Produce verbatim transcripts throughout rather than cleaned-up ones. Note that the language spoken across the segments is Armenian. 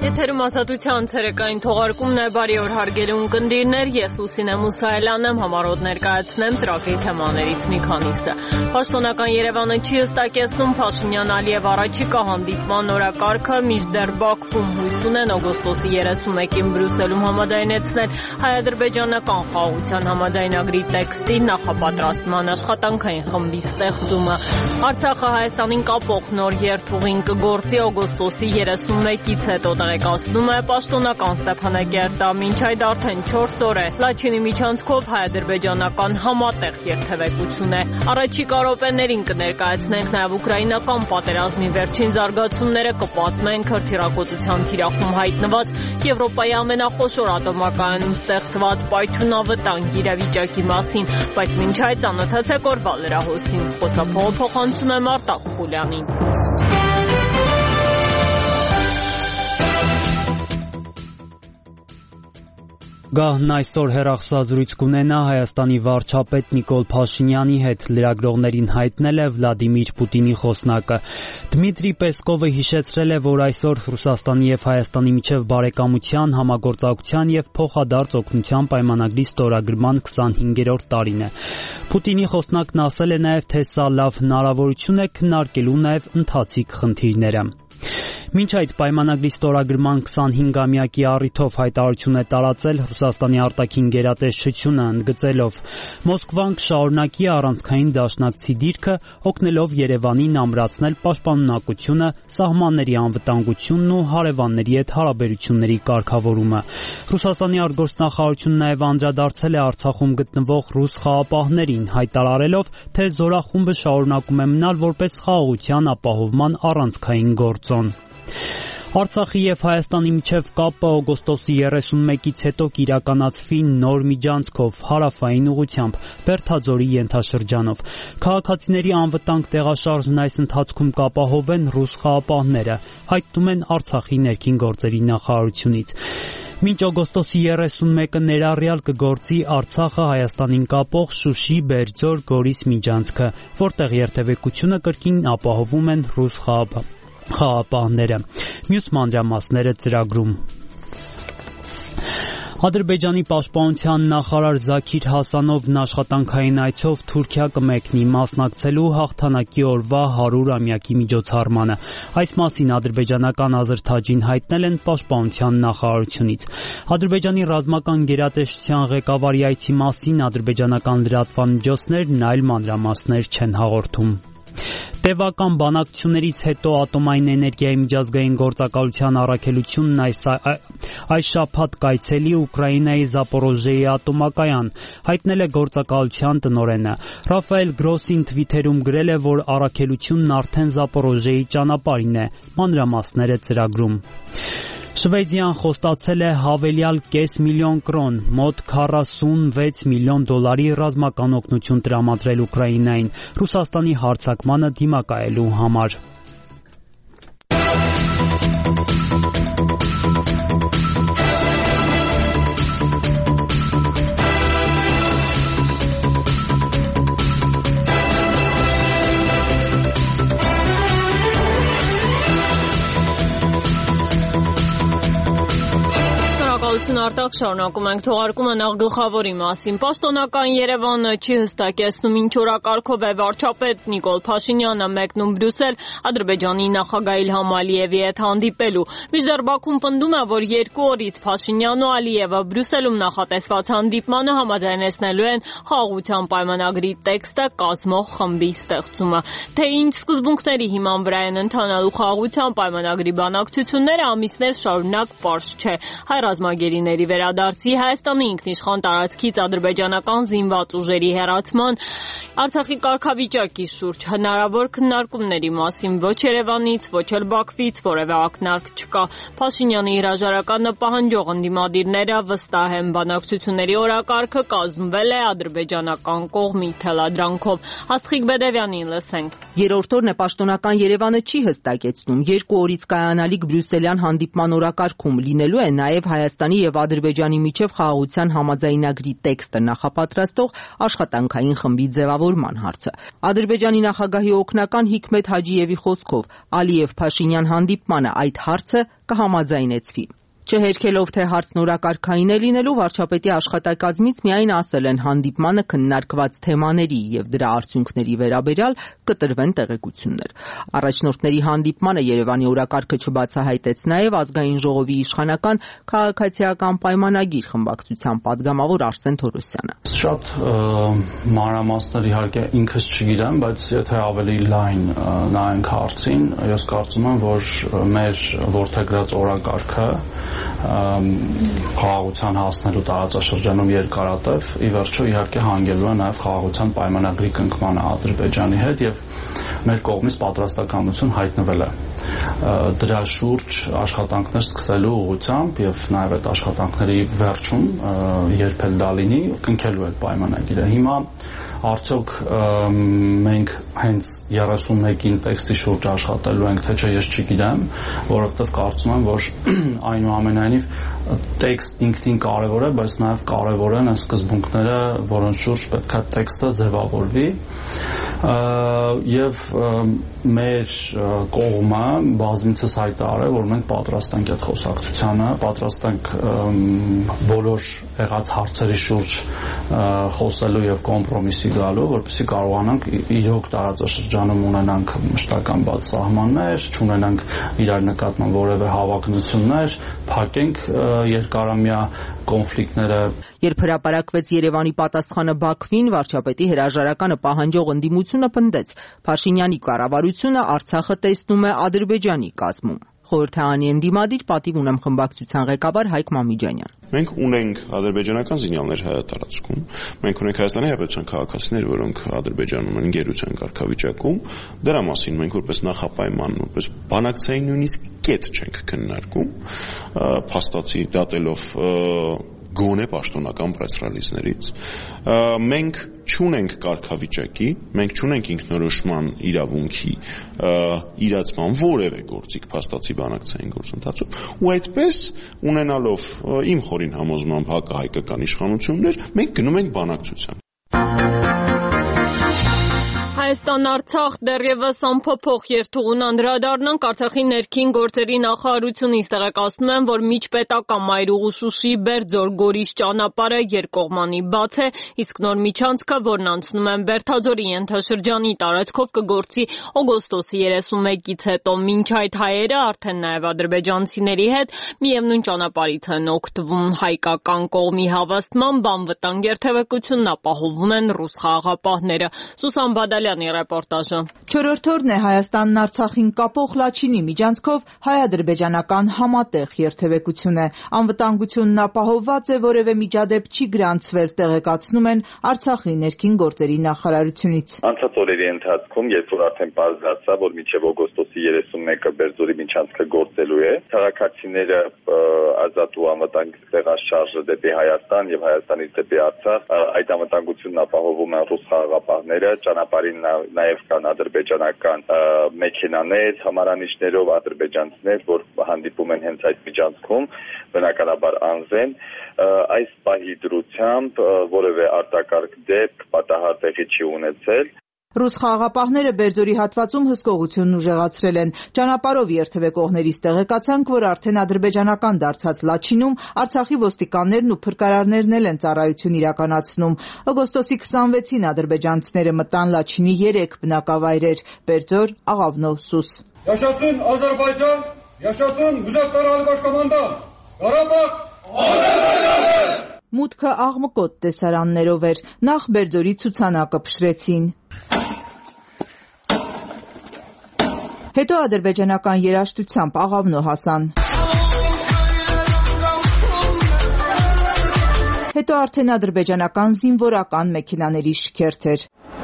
Եթերում ազատության ցերեկային թողարկումն է, բարի օր հարգելի ունկնդիրներ, ես Ուսինե Մուսայելյանն եմ, համառոտ ներկայացնեմ ծրագրի թեմաներից մի քանիսը։ Պաշտոնական Երևանը չի հստակեցնում Փաշինյան-Ալիև առաջիկա հանդիպման օրակարգը, մինչդեռ Բաքվում հույս ունեն օգոստոսի երեսունմեկին Բրյուսելում համաձայնեցնել հայ-ադրբեջանական խաղաղության համաձայնագրի տեքստի նախապատրաստման աշխատանքային խմբի ստեղծումը։ Արցախը Հայաստանին կապող նոր երթուղին կգործի օգոստոսի երեսունմեկից հետո, տեղեկացնում է պաշտոնական Ստեփանակերտը, մինչ այդ արդեն չորս օր է Լաչինի միջանցքով հայ-ադրբեջանական համատեղ երթևեկություն է։ Առաջիկա րոպեներին կներկայացնենք նաև ուկրաինական պատերազմի վերջին զարգացումները, կպատմենք հրթիռակոծության թիրախում հայտնված Եվրոպայի ամենախոշոր ատոմակայանում ստեղծված պայթյունավտանգ իրավիճակի մասին, բայց մինչ այդ ծանոթացեք օրվա լրահոսին։ Խոսափողը փոխանցում եմ Արտակ Խուլյանին։ Գահն այսօր հեռախոսազրույց կունենա Հայաստանի վարչապետ Նիկոլ Փաշինյանի հետ, լրագրողներին հայտնել է Վլադիմիր Պուտինի խոսնակը։ Դմիտրի Պեսկովը հիշեցրել է, որ այսօր Ռուսաստանի եւ Հայաստանի միջև բարեկամության, համագործակցության եւ փոխադարձ օգնության պայմանագրի ստորագրման քսանհինգերորդ տարին է։ Պուտինի խոսնակն ասել է նաեւ, թե սա լավ հնարավորություն է քննարկելու նաեւ ընթացիկ խնդիրները։ Մինչ այդ պայմանագրի ստորագրման քսանհինգամյակի առիթով հայտարարություն է տարածել Ռուսաստանի արտաքին գերատեսչությունը, ընդգծելով. Մոսկվան կշարունակի առանցքային դաշնակցի դիրքը, օգնելով Երևանին ամրացնել պաշտպանունակությունը, սահմանների անվտանգությունն ու հարևանների հետ հարաբերությունների կարգավորումը։ Ռուսաստանի արտգործնախարարությունն նաև անդրադարձել է Արցախում գտնվող ռուս խաղապահներին, հայտարարելով, թե զորախումբը շարունակում է մնալ որպես խաղաղության ապահովման առանցքային գործոն։ Արցախի եւ Հայաստանի միջև կապը օգոստոսի երեսունմեկից հետո կիրականացվի նոր միջանցքով հարավային ուղությամբ Բերդաձորի ենթաշրջանով։ Քաղաքացիների անվտանգ տեղաշարժն այս ընթացքում կապահովեն ռուս խաղապահները, հայտնում են Արցախի ներքին գործերի նախարարությունից։ Մինչ օգոստոսի երեսունմեկը ներառյալ կգործի Արցախը Հայաստանին կապող Շուշի, Բերձոր, Գորիս միջանցքը, որտեղ երթևեկությունը կրկին ապահովում են ռուս խաղապահները։ Մյուս մանրամասները ծրագրում։ Ադրբեջանի պաշտպանության նախարար Զաքիր Հասանովն աշխատանքային այցով Թուրքիա կմեկնի, մասնակցելու հաղթանակի օրվա հարյուրամյակի միջոցառմանը։ Այս մասին ադրբեջանական Ազրթաջին հայտնել են պաշտպանության նախարարությունից։ Ադրբեջանի ռազմական գերատեսչության ղեկավարի այցի մասին ադրբեջանական լրատվամիջոցներն այլ մանրամասներ չեն հաղորդում։ Տևական բանակցություններից հետո ատոմային էներգիայի միջազգային գործակալության առաքելությունն այս, այս շաբաթ կայցելի Ուկրաինայի Զապորոժիեի ատոմակայան, հայտնել է գործակալության տնօրենը։ Ռաֆայել Գրոսին թվիթերում գրել է, որ առաքելությունն արդեն Զապորոժիեի ճանապարհին է, մանրամասները ծրագրում։ Շվեդիան խոստացել է հավելյալ կես միլիոն կրոն, մոտ քառասունվեց միլիոն դոլարի ռազմական օգնություն տրամադրել Ուկրաինային, Ռուսաստանի հարձակմանը դիմակայելու համար։ Արտակ շարունակում ենք թողարկումը նախ գլխավորի մասին։ Պաշտոնական Երևանը չի հստակեցնում ինչ օրակարգով է վարչապետ Նիկոլ Փաշինյանը մեկնում Բրյուսել Ադրբեջանի նախագահ Իլհամ Ալիևի հետ հանդիպելու։ Մինչդեռ Բաքուն պնդում է, որ երկու օրից Փաշինյանն ու Ալիևը Բրյուսելում նախատեսված հանդիպմանը համաձայնեցնելու են խաղաղության պայմանագրի տեքստը կազմող խմբի ստեղծումը։ Թե ինչ սկզբունքների հիման վրա են ընթանալու խաղաղության պայմանագրի բանակցությունները, ամիսներ շարունակ պարզ չէ։ Հայ ռազմագերիների վերադարձի, Հայաստանի ինքնիշխան տարածքից ադրբեջանական զինված ուժերի հեռացման, Արցախի կարգավիճակի շուրջ հնարավոր քննարկումների մասին ոչ Երևանից, ոչ էլ Բաքվից որևէ ակնարկ չկա։ Փաշինյանի հրաժարականը պահանջող ընդդիմադիրները վստահ են, բանակցությունների օրակարգը կազմվել է ադրբեջանական կողմի թելադրանքով։ Աստղիկ Բեդևյանին լսենք։ Երրորդ օրն է պաշտոնական Երևանը չի հստակեցնում։ Երկու օրից կայանալիք բրյուսելյան հանդիպման օրակարգում լինելու է նաև Հայաստանի եւ Ադրբեջանի միջև խաղաղության համաձայնագրի տեքստը նախապատրաստող աշխատանքային խմբի ձևավորման հարցը։ Ադրբեջանի նախագահի օգնական Հիկմետ Հաջիևի խոսքով Ալիև-Փաշինյան հանդիպմանը այդ հարցը կհամաձայնեցվի։ Չհերքելով, թե հարցն օրակարգային է լինելու, վարչապետի աշխատակազմից միայն ասել են հանդիպմանը քննարկված թեմաների եւ դրա արդյունքների վերաբերյալ կտրվեն տեղեկություններ։ Առաջնորդների հանդիպմանը Երևանի օրակարգը չբացահայտեց նաեւ Ազգային ժողովի իշխանական քաղաքացիական պայմանագիր խմբակցության падգամավոր Արսեն Թորոսյանը։ Շատ մանրամասներ իհարկե ինքս չգիտեմ, բայց եթե ավելի լայն նայենք հարցին, ես կարծում եմ, որ մեր որդեգրած օրակարգը խաղաղության հասնելու տարածաշրջանում երկարատև ի վերջո իհարկե հանգելու է նաև խաղաղության պայմանագրի կնքմանը Ադրբեջանի հետ եւ մեր կողմից պատրաստակամություն հայտնվել է դրա շուրջ աշխատանքներ սկսելու ուղղությամբ եւ նաև այդ աշխատանքների վերջում երբ էլ դա լինի կնքելու այդ պայմանագիրը։ Հիմա արդյոք մենք հենց երեսունմեկին տեքստի շուրջ աշխատելու ենք, թե չէ, ես չգիտեմ, որովհետև կարծում եմ, որ այնուամենայնիվ տեքստ ինքնին կարևոր է, բայց նաև կարևոր են այս սկզբունքները, որոնց շուրջ պետք է տեքստը ձևավորվի եւ մեր կողմը բազմիցս հայտարարել, որ մենք պատրաստ ենք այդ խոսակցությանը, պատրաստ ենք բոլոր եղած հարցերի շուրջ խոսելու եւ կոմպրոմիսի գալու, որպեսզի կարողանանք իրոք տարածաշրջանում ունենանք մշտական բաց սահմաններ, չունենանք իրար նկատմամբ որևէ հավակնություններ, փակենք երկարամյա կոնֆլիկտները։ Երբ հրապարակվեց Երևանի պատասխանը Բաքվին, վարչապետի հրաժարականը պահանջող ընդդիմությունը պնդեց. Փաշինյանի կառավարությունը Արցախը տեսնում է Ադրբեջանի կազմում։ Խորհրդարանի ընդդիմադիր պատիվ ունեմ խմբակցության ղեկավար Հայկ Մամիջանյան։ Մենք ունենք ադրբեջանական զինյալներ հայատարածքում, մենք ունենք Հայաստանի Հանրապետության քաղաքացիներ, որոնք Ադրբեջանում են գերության կարգավիճակում, դրա մասին մենք որպես նախապայման, որպես բանակցային նույնիսկ կետ չենք քննարկում, փաստացի դատելով գոնե պաշտոնական պրեսրելիզներից։ Մենք չունենք կարգավիճակի, մենք չունենք ինքնորոշման իրավունքի իրացման որևէ գործիք փաստացի բանակցային գործընթացում, ու այդպես ունենալով իմ խորին համոզմամբ հակահայկական իշխանություններ, մենք գնում ենք բանակցության։ Հայաստան-Արցախ դեռևս անփոփոխ երթուղուն անդրադառնանք Արցախի ներքին գործերի նախարարությունից տեղեկացնում են, որ միջպետական Մայրուղու Շուշի Բերձոր Գորիս ճանապարհը երկկողմանի բաց է, իսկ նոր միջանցքը, որն անցնում են Բերթաձորի ենթաշրջանի տարածքով կգործի օգոստոսի երեսունմեկից հետո։ Մինչ այդ հայերը արդեն նաև ադրբեջանցիների հետ միևնույն ճանապարհից են օգտվում։ Հայկական կողմի հավաստմամբ անվտանգ երթևեկությունն ապահովում են ռուս խաղաղապահները։ Սուսան Բադալյանի ռեպորտաժը։ Չորրորդ օրն է Հայաստանն Արցախին կապող Լաչինի միջանցքով հայ-ադրբեջանական համատեղ երթևեկություն է։ Անվտանգությունն ապահովված է, որևէ միջադեպ չի գրանցվել, տեղեկացնում են Արցախի ներքին գործերի նախարարությունից։ Անցած օրերի ընթացքում, երբ որ արդեն պարզ դարձավ, որ մինչև օգոստոսի երեսունմեկը Բերձորի միջանցքը գործելու է, քաղաքացիները ազատ ու անվտանգ տեղաշարժը դեպի Հայաստան եւ Հայաստանից դեպի Արցախ, այդ անվտանգությունն ապահովում են ռուս խաղաղապահները, ճանապարհին նաև կան ադրբեջանական մեքենաներ, համարանիշներով ադրբեջանցիներ, որ հանդիպում են հենց այդ միջանցքում, բնականաբար անձեն, այս պահի դրությամբ որևէ արտակարգ դեպք պատահար տեղի չի ունեցել։ Ռուս խաղաղապահները Բերձորի հատվածում հսկողությունն ուժեղացրել են։ Ճանապարհով երթևեկողներից տեղեկացանք, որ արդեն ադրբեջանական դարձած Լաչինում Արցախի ոստիկաններն ու փրկարարներն էլ են ծառայություն իրականացնում։ Օգոստոսի քսանվեցին ադրբեջանցիները մտան Լաչինի երեք բնակավայրեր՝ Բերձոր, Աղավնո, Սուս։ Yaşasın Azerbaycan, yaşasın Müzakkarat Başkomandan, Qarabağ, Azerbaycan։ Մուտքը աղմկոտ տեսարաններով էր։ Նախ Բերձորի ցուցանակը փշրեցին։ Հետո ադրբեջանական երաժշտությամբ Աղավնո հասան։ Հետո արդեն ադրբեջանական զինվորական մեքենաների շքերթ էր։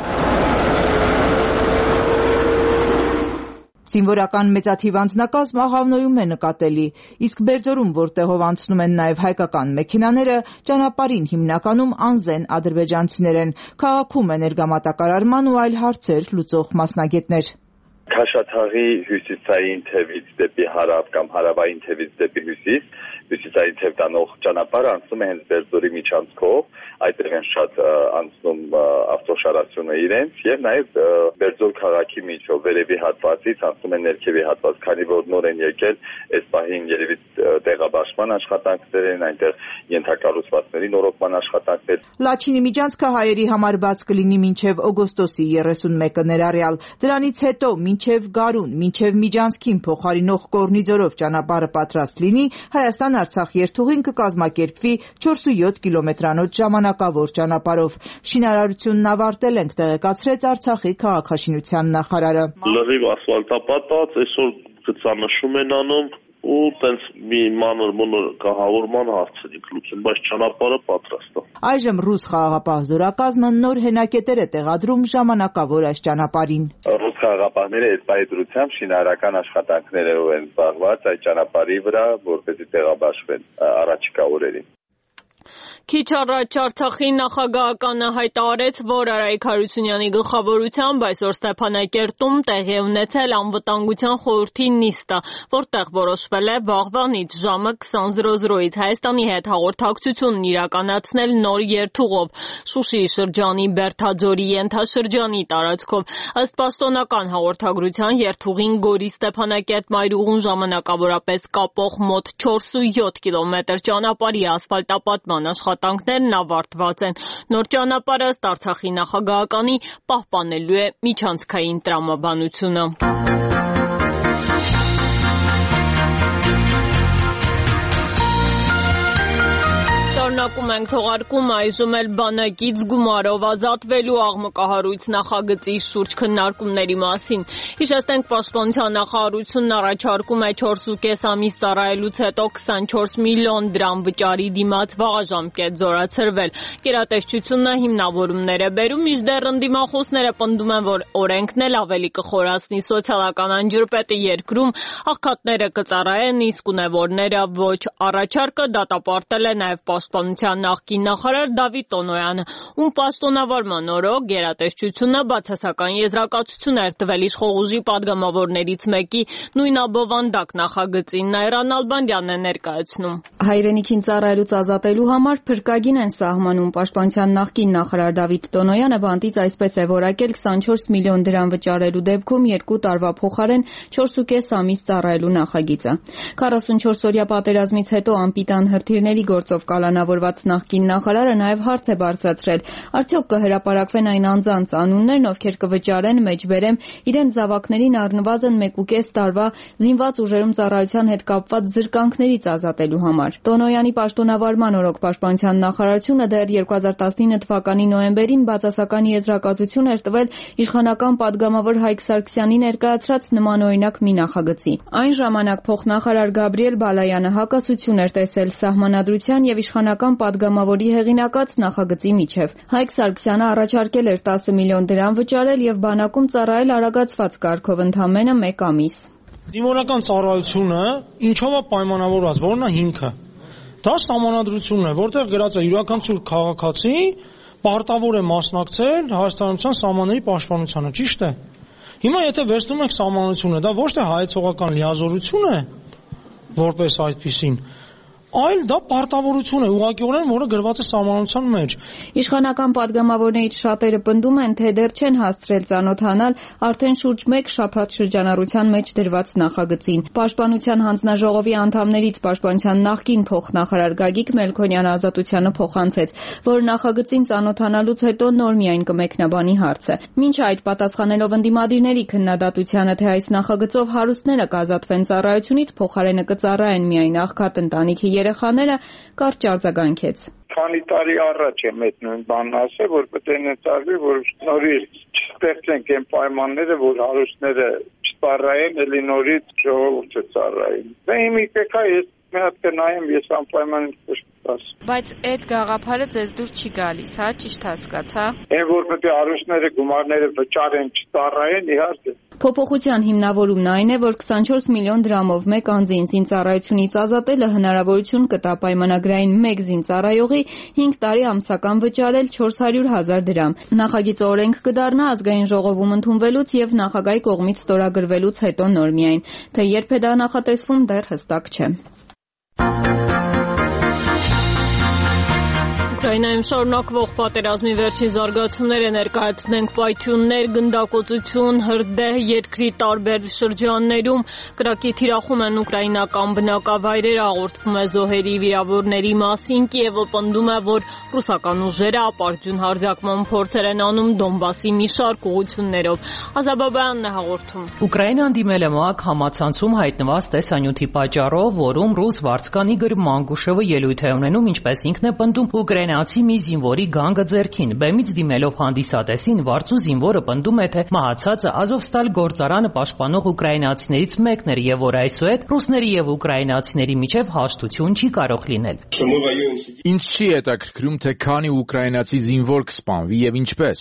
Զինվորական մեծաթիվ անձնակազմ Աղավնոյում է նկատելի, իսկ Բերձորում, որտեղով անցնում են նաև հայկական մեքենաները, ճանապարհին հիմնականում անզեն ադրբեջանցիներ են։ Քաղաքում է ներգամատակարարման ու այլ հարցեր լուծող մասնագետներ։ Քաշաթաղի հյուսիսային թևից դեպի հարավ կամ հարավային թևից դեպի հյուսիս, հյուսիսային թև տանող ճանապարհը անցնում է հենց Բերձորի միջանցքով, այդտեղ են շատ անցնում ավտոշարասյունը իրենց եւ նաեւ Բերձոր քաղաքի միջով վերևի հատվածից անցնում են ներքևի հատված, քանի որ նոր են եկել այս պահին երևի տեղաբաշխման աշխատանքներ են, այնտեղ ենթակառուցվածքների նորոգման աշխատանքներ։ Լաչինի միջանցքը հայերի համար բաց կլինի մինչև օգոստոսի երեսունմեկը ներառյալ։ Դրանից հետո մինչև Գարուն, մինչև Միջանցքին փոխարինող Կորնիձորով ճանապարհը պատրաստ լինի, Հայաստան-Արցախ երթուղին կկազմակերպվի չորս ու յոթ կիլոմետրանոց ժամանակավոր ճանապարհով։ Շինարարությունն ավարտել ենք, տեղեկացրեց Արցախի քաղաքաշինության նախարարը։ Լրիվ ասֆալտապատած, այսօր գծանշում են անում ու տենց մի մանր մոնոր կահավորման հարցերի լուծում, բայց ճանապարհը պատրաստ է։ Այժմ ռուս խաղաղապահ զորակազմը նոր հենակետեր է տեղադրում ժամանակավոր այս ճանապարհին։ Ռուս խաղաղապահները այս պայծրությամբ շինարարական աշխատանքներով են զբաղված այդ ճանապարհի վրա, որպեսզի տեղաբաշխվեն առաջիկա օրերին։ Քիչ առաջ Արցախի նախագահականը հայտարարեց, որ Արայիկ Հարությունյանի գլխավորությամբ այսօր Ստեփանակերտում տեղի է ունեցել անվտանգության խորհրդի նիստը, որտեղ որոշվել է վաղվանից ժամը քսան Հայաստանի հետ հաղորդակցությունն իրականացնել նոր երթուղով Շուշիի շրջանի Բերթաձորի ենթաշրջանի տարածքով։ Ըստ պաշտոնական հաղորդագրության երթուղին Գորի Ստեփանակերտ մայրուղուն ժամանակավորապես կապող մոտ չորս ու յոթ կիլոմետր ճանապարհի ասֆալտապատման աշխատանքներն ավարտված են։ Նոր ճանապարհը ըստ Արցախի նախագահականի պահպանելու է միջանցքային տրամաբանությունը։ Շարունակում ենք թողարկումը, այժմ էլ բանակից գումարով ազատվելու աղմկահարույց նախագծի շուրջ քննարկումների մասին։ Հիշեցնենք, պաշտպանության նախարարությունն առաջարկում է չորս ու կես ամիս ծառայելուց հետո քսանչորս միլիոն դրամ վճարի դիմաց վաղաժամկետ զորացրվել։ Գերատեսչությունը հիմնավորումներ է բերում, մինչդեռ ընդդիմախոսները պնդում են, որ օրենքն էլ ավելի կխորացնի սոցիալական անջրպետը երկրում, աղքատները կծառայեն, իսկ ունևորները ոչ։ Առաջարկը դատապարտել է նաև պաշտպանության նախկին նախարար Դավիթ Տոնոյանը, ում պաշտոնավարման օրոք գերատեսչությունը բացասական եզրակացություն էր տվել իշխող ուժի պատգամավորներից մեկի նույն աբովանդակ նախագծին։ Նայրան Ալբանդյանն է ներկայացնում։ Հայրենիքին ծառայելուց ազատելու համար փրկագին են սահմանում։ Պաշտպանության նախկին նախարար Դավիթ Տոնոյանը բանտից այսպես է որակել քսանչորս միլիոն դրամ վճարելու դեպքում երկու տարվա փոխարեն չորս ու կես ամիս ծառայելու նախագիծը։ քառասունչորս օրյա պատերազմից հետո անպիտան հրթիռների գործով կալանավորված նախկին նախարարը նաև հարց է բարձրացրել. արդյոք կհրապարակվեն այն անձանց անուններն, ովքեր կվճարեն մեջբերեմ իրենց զավակներին առնվազն մեկ ու կես տարվա զինված ուժերում ծառայության հետ կապված զրկանքներից ազատելու համար։ Տոնոյանի պաշտոնավարման օրոք պաշտպանության նախարարությունը դեռ երկու հազար տասնինը թվականի նոյեմբերին բացասական եզրակացություն էր տվել իշխանական պատգամավոր Հայկ Սարգսյանի ներկայացրած նմանօրինակ մի նախագծի։ Այն ժամանակ փոխնախարար Գաբրիել Բալայանը հակասություն էր տեսել սահմանադրության և իշխանական պատգամավորի հեղինակած նախագծի միջև։ Հայկ Սարգսյանը առաջարկել էր տասը միլիոն դրամ վճարել և բանակում ծառայել արագացված կարգով ընդամենը մեկ ամիս։ Դիմորական ծառայությունը ինչով է պայմանավորված, որն է հիմքը։ Դա սահմանադրությունն է, որտեղ գրած է յուրաքանչյուր քաղաքացի պարտավոր է մասնակցել հայաստանության սահմանների պաշտպանությանը, ճիշտ է։ Հիմա եթե վերցնում ենք սահմանությունը, դա ոչ թե հայեցողական լիազորություն է, որպես այդպիսին, այլ դա պարտավորություն է, ուղղակիորեն, որը գրված է սահմանության մեջ։ Իշխանական պատգամավորներից շատերը պնդում են, թե դեռ չեն հասցրել ծանոթանալ արդեն շուրջ մեկ շաբաթ շրջանառության մեջ դրված նախագծին։ Պաշտպանության հանձնաժողովի անդամներից պաշտպանության նախկին փոխնախարար Գագիկ Մելքոնյանը Ազատությանը փոխանցեց, որ նախագծին ծանոթանալուց հետո նոր միայն կմեկնաբանի հարցը։ Մինչ այդ, պատասխանելով ընդդիմադիրների քննադատությանը, թե այս նախագծով հարուստները կազատվեն ծառայությունից, փոխարենը կծառայեն միայն աղքատ ընտանիքի երեխաները, կարճ արձագանքեց։ Քանի տարի առաջ եմ այդ նույն բանն ասել, որ պետք է ներծարվի, որ նորից չստեղծենք այն պայմանները, որ հարուստները չծառայեն, էլի նորից ժողովուրդը ծառայեն։ Դե իմի պետք է ես մի հատ կնայեմ, ես անպայման տաս։ Բայց այդ գաղափարը ձեզ դուր չի գալիս, հա, ճիշտ հասկացա։ Այն որ պետք է առողջները գումարները վճարեն, չծառայեն, իհարկե։ Փոփոխության հիմնավորումն այն է, որ քսանչորս միլիոն դրամով մեկ անձին զինծառայությունից ազատելը հնարավորություն կտա պայմանագրային մեկ զինծառայողի հինգ տարի ամսական վճարել չորս հարյուր հազար դրամ։ Նախագիծը օրենք կդառնա ազգային ժողովում ընդունվելուց եւ նախագահի կողմից ստորագրվելուց հետո նոր միայն, թե երբ է դա նախատեսվում, դեռ հստակ չէ։ Ուկրաինայում շարունակվող պատերազմի վերջին զարգացումները ներկայացնենք պայթյուններ, գնդակոծություն, հրդեհ երկրի տարբեր շրջաններում, կրակի թիրախում են ուկրաինական բնակավայրերը, հաղորդվում է զոհերի վիրավորների մասին, Կիևը պնդում է, որ ռուսական ուժերը ապարդյուն հարձակման փորձեր են անում Դոնբասի մի շարք ուղղություններով։ Ազաբաբյանն է հաղորդում։ Ուկրաինան դիմել է ՄԱԿ համացանցում հայտնված տեսանյութի պատճառով, որում ռուս վարձկան Իգոր Մանգուշովը ելույթ է ունենում, ինչպես ինքն է պնդում, ուկրաինացի մի զինվորի գանգը ձեռքին։ Բեմից դիմելով հանդիսատեսին, վարձու զինվորը պնդում է, թե մահացածը Ազովստալ գործարանը պաշտպանող ուկրաինացիներից մեկն էր եւ որ այսուհետ ռուսների եւ ուկրաինացիների միջև հաշտություն չի կարող լինել։ Ինձ չի հետաքրքրում, թե քանի ուկրաինացի զինվոր կսպանվի եւ ինչպես։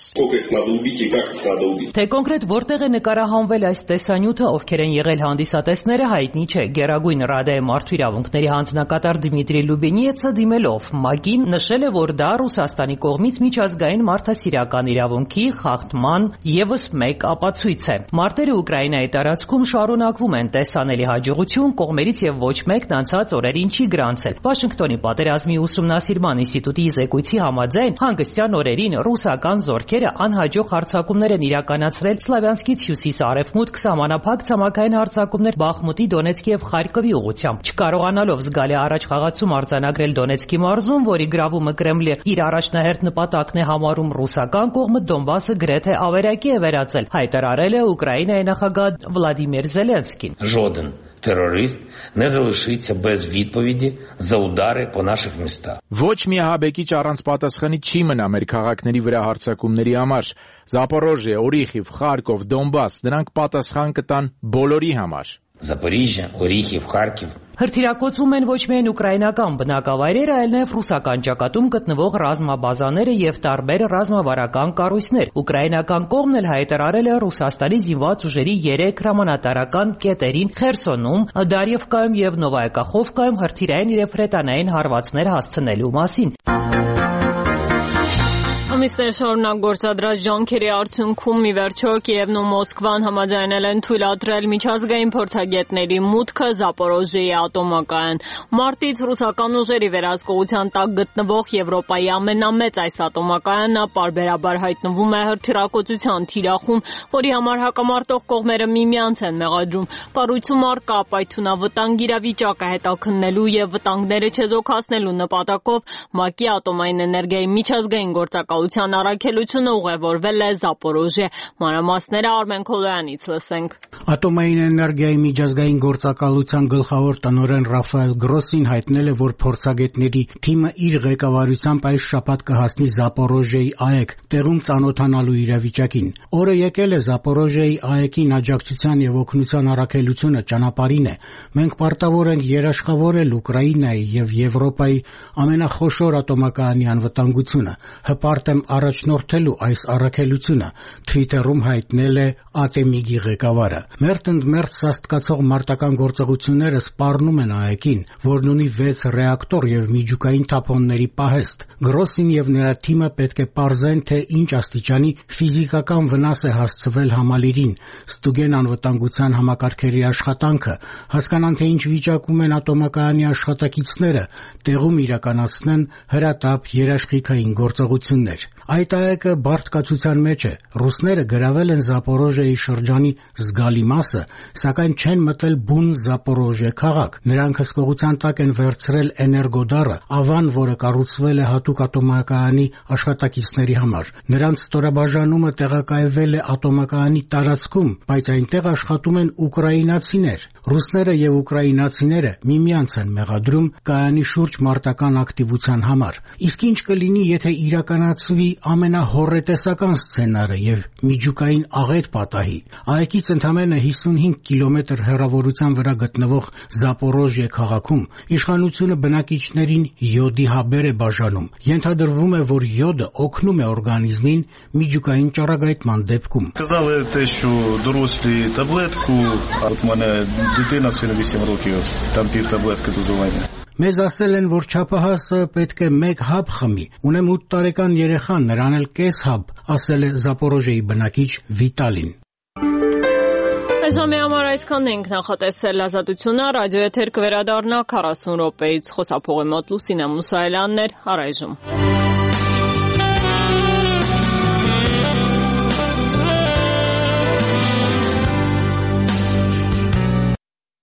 Թե կոնկրետ որտեղ է նկարահանվել այս տեսանյութը, ովքեր են եղել հանդիսատեսները, հայտնի չէ։ Գերագույն Ռադայի մարդու իրավունքների հանձնակատար Դմիտրի Լուբենիեցը դիմելով ՄԱԿ-ին նշել է, որ դա Ռուսաստանի կողմից միջազգային մարդասիրական իրավունքի խախտման եւս մեկ ապացույց է։ Մարտերը Ուկրաինայի տարածքում շարունակվում են տեսանելի հաջողություն, կողմերից եւ ոչ մեկն անցած օրերին չի գրանցել։ Վաշինգտոնի պատերազմի ուսումնասիրման ինստիտուտի զեկույցի համաձայն հանգստյան օրերին ռուսական զորքերը անհաջող հարձակումներ են իրականացրել Սլավյանսկից հյուսիս-արևմուտք, սահմանափակ ցամաքային հարձակումներ Բախմուտի, Դոնեցկի եւ Խարկովի ուղղությամբ։ Չկարողանալով զգալի առաջխաղացում արձանագրել Դոնեցկի մարզում, որի գրավումը Կրեմլը իր առաջնահերթ նպատակն է համարում, ռուսական կողմը Դոնբասը գրեթե ավերակի է վերածել, հայտարարել է Ուկրաինայի նախագահ Վլադիմիր Զելենսկին։ Жоден терорист не залишиться без відповіді за удари по наших містах. Ոչ մի ահաբեկիչ առանց պատասխանի չի մնա մեր քաղաքների վրա հարձակումների համար։ Զապորոժիա, Օրիխիվ, Խարկով, Դոնբաս, դրանք պատասխան կտան բոլորի համար։ Запоріжжя, Оріхів, Харків. Հրթիռակոծվում են ոչ միայն ուկրաինական բնակավայրերը, այլ նաև ռուսական ճակատում գտնվող ռազմաբազաները եւ տարբեր ռազմավարական կառույցներ։ Ուկրաինական կողմն էլ հայտարարել է Ռուսաստանի զինված ուժերի երեք հրամանատարական կետերին Խերսոնում, Դարիևկայում եւ Նովայակախովկայում հրթիռային եւ ֆրետանային հարվածներ հասցնելու մասին։ Ամիսներ շարունակ գործադրած ջանքերի արդյունքում ի վերջո Կիևն ու Մոսկվան համաձայնել են թույլատրել միջազգային փորձագետների մուտքը Զապորոժիայի ատոմակայան։ Մարտից ռուսական ուժերի վերահսկողության տակ գտնվող Եվրոպայի ամենամեծ այս ատոմակայանը պարբերաբար հայտնվում է հրթիռակոծության թիրախում, որի համար հակամարտող կողմերը միմյանց են մեղադրում։ Կառույցում առկա պայթյունավտանգ իրավիճակը հետաքննելու եւ վտանգները չեզոքացնելու նպատակով ՄԱԿ-ի ատոմային էներգիայի միջազգային գործակալության առաքելությունը ուղևորվել է Զապորոժիե։ Մանրամասները Արմեն Քոլոյանից լսենք։ Ատոմային էներգիայի միջազգային գործակալության գլխավոր տնօրեն Ռաֆայել Գրոսին հայտնել է, որ փորձագետների թիմը իր ղեկավարությամբ այս շաբաթ կհասնի Զապորոժիեի ԱԵԿ, տեղում ծանոթանալու իրավիճակին։ Օրը եկել է Զապորոժիեի ԱԵԿ-ին աջակցության եւ օգնության առաքելությունը ճանապարհին է։ Մենք պարտավոր ենք երաշխավորել Ուկրաինայի եւ Եվրոպայի ամենախոշոր ատոմակայանի անվտանգությունը։ Հպարտ եմ առաջնորդելու այս առաքելությունը, Twitter-ում հայտնել է ԱՏՄԻԳ-ի ղեկավարը։ Մերթընդմերթ սաստկացող մարտական գործողությունները սպառնում են ԱԵԿ-ին, որն ունի վեց ռեակտոր եւ միջուկային թափոնների պահեստ։ Գրոսին եւ նրա թիմը պետք է պարզեն, թե ինչ աստիճանի ֆիզիկական վնաս է հասցվել համալիրին, ստուգեն անվտանգության համակարգերի աշխատանքը, հասկանան, թե ինչ վիճակում են ատոմակայանի աշխատակիցները, տեղում իրականացնեն հրատապ երաշխիքային գործողություններ։ Այդ ԱԵԿ-ը բարդ կացության մեջ է։ Ռուսները գրավել են Զապորոժիեի շրջանի զգալի մասը, սակայն չեն մտել բուն Զապորոժիե քաղաք։ Նրանք հսկողության տակ են վերցրել Էներգոդարը, ավան, որը կառուցվել է հատուկ ատոմակայանի աշխատակիցների համար։ Նրանց ստորաբաժանումը տեղակայվել է ատոմակայանի տարածքում, բայց այնտեղ աշխատում են ուկրաինացիներ։ Ռուսները եւ ուկրաինացիները միմյանց են մեղադրում կայանի շուրջ մարտական ակտիվության համար։ Իսկ ինչ կլինի, եթե իրականացվի ամենահոռետեսական սցենարը եւ միջուկային աղետ պատահի։ Այգից ընդամենը հիսունհինգ կիլոմետր հեռավորության վրա գտնվող Զապորոժիե քաղաքում իշխանությունը բնակիչներին յոդի հաբեր է բաժանում։ Ենթադրվում է, որ յոդը օգնում է օրգանիզմին միջուկային ճառագայթման դեպքում։ Казали те, що дорослі таблетку, а от у мене дитина сина вісім років, там пів таблетки дозування. Մեզ ասել են, որ չափահասը պետք է մեկ հաբ խմի։ Ունեմ ութ տարեկան երեխան, նրան էլ կես հաբ, ասել է Զապորոժիեի բնակիչ Վիտալին։ Այժմի համար այսքանն ենք նախատեսել Ազատությունը, ռադիոեթեր կվերադառնա քառասուն րոպեից։ Խոսափողի մոտ Լուսինե Մուսայելյանն էր, առայժմ։